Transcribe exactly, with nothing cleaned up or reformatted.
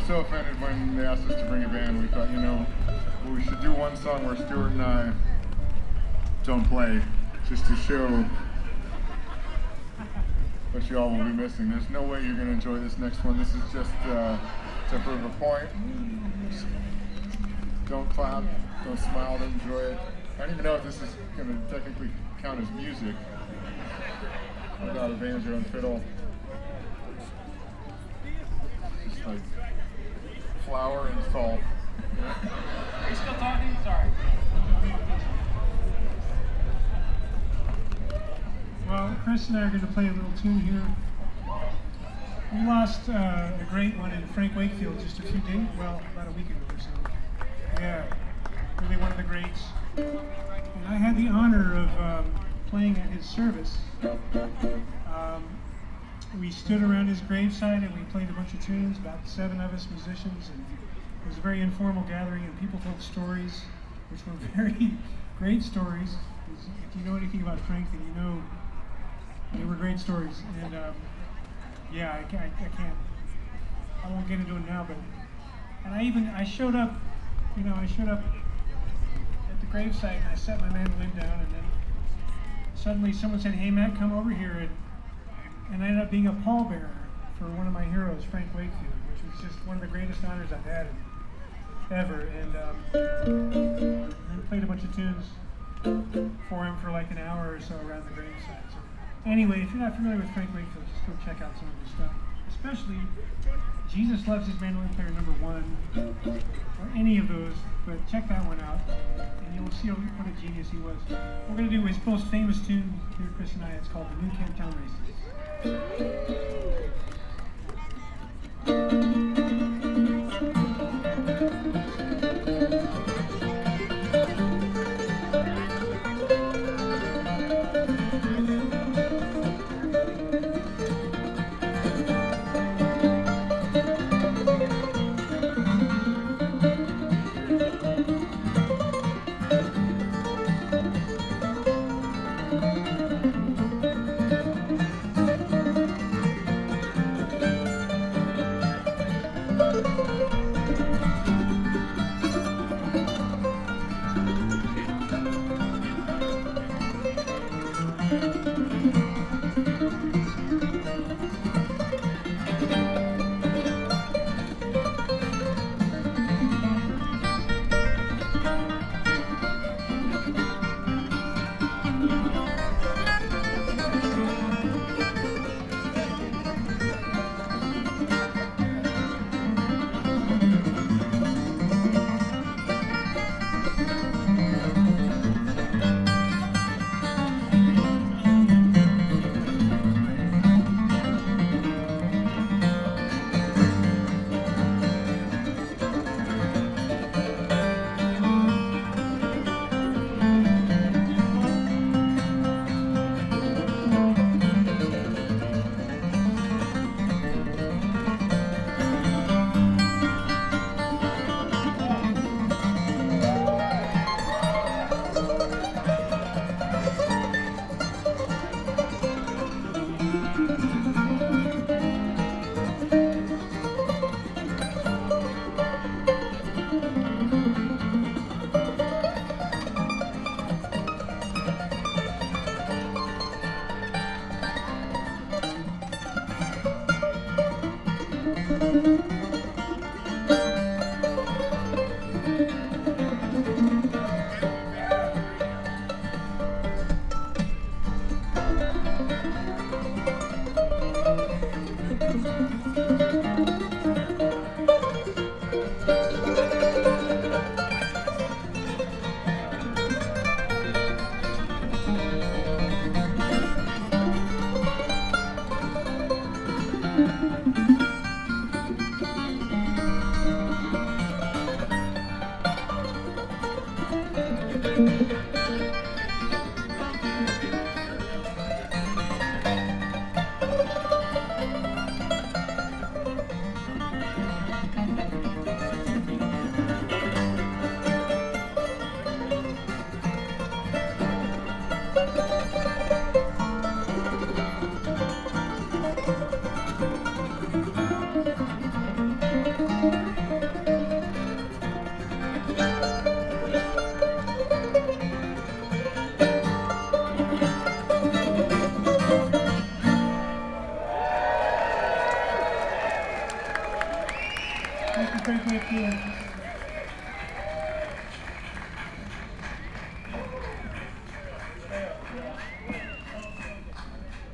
so offended when they asked us to bring a band. We thought, you know, well, we should do one song where Stuart and I don't play, just to show what you all will be missing. There's no way you're going to enjoy this next one. This is just uh, to prove a point. Don't clap, don't smile, don't enjoy it. I don't even know if this is going to technically count as music without a banjo and fiddle. Just like flour and salt. Are you still talking? Sorry. Well, Chris and I are going to play a little tune here. We lost uh, a great one in Frank Wakefield just a few days, well, about a week ago or so. Yeah, really one of the greats. And I had the honor of um, playing at his service. Um, we stood around his graveside and we played a bunch of tunes, about seven of us musicians, and it was a very informal gathering, and people told stories, which were very great stories. If you know anything about Frank, then you know they were great stories. And um, yeah, I can't, I can't, I won't get into it now, but, and I even, I showed up, you know, I showed up at the gravesite and I set my mandolin down, and then suddenly someone said, "Hey Matt, come over here," and, and I ended up being a pallbearer for one of my heroes, Frank Wakefield, which was just one of the greatest honors I've had ever, and um, and played a bunch of tunes for him for like an hour or so around the gravesite. So anyway, if you're not familiar with Frank Wakefield, just go check out some of his stuff, especially Jesus Loves His Mandolin Player number one, or any of those, but check that one out, and you'll see what a genius he was. We're going to do his most famous tune here, Chris and I. It's called The New Camptown Races. Frank Wakefield.